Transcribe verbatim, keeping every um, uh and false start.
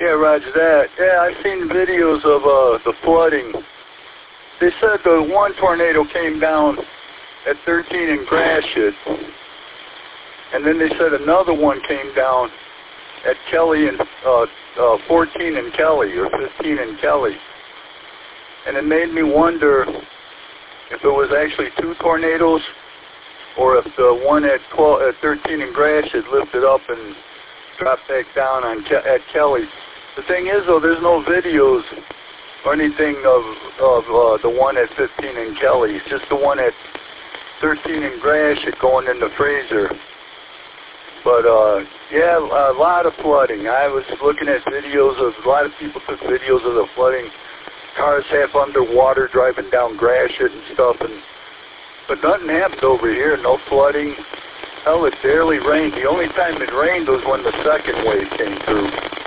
Yeah, roger that. Yeah, I've seen videos of uh, the flooding. They said the one tornado came down at thirteen in Gratiot, and then they said another one came down at Kelly and uh, uh, fourteen in Kelly or fifteen in Kelly, and it made me wonder if it was actually two tornadoes, or if the one at twelve, at thirteen in Gratiot lifted up and dropped back down on Ke at Kelly. The thing is, though, there's no videos or anything of of uh, the one at fifteen in Kelly. It's just the one at thirteen in Gratiot going into Fraser. But uh, yeah, a lot of flooding. I was looking at videos of a lot of people took videos of the flooding. Cars half underwater driving down Gratiot and stuff, and but nothing happened over here. No flooding. Hell, it barely rained. The only time it rained was when the second wave came through.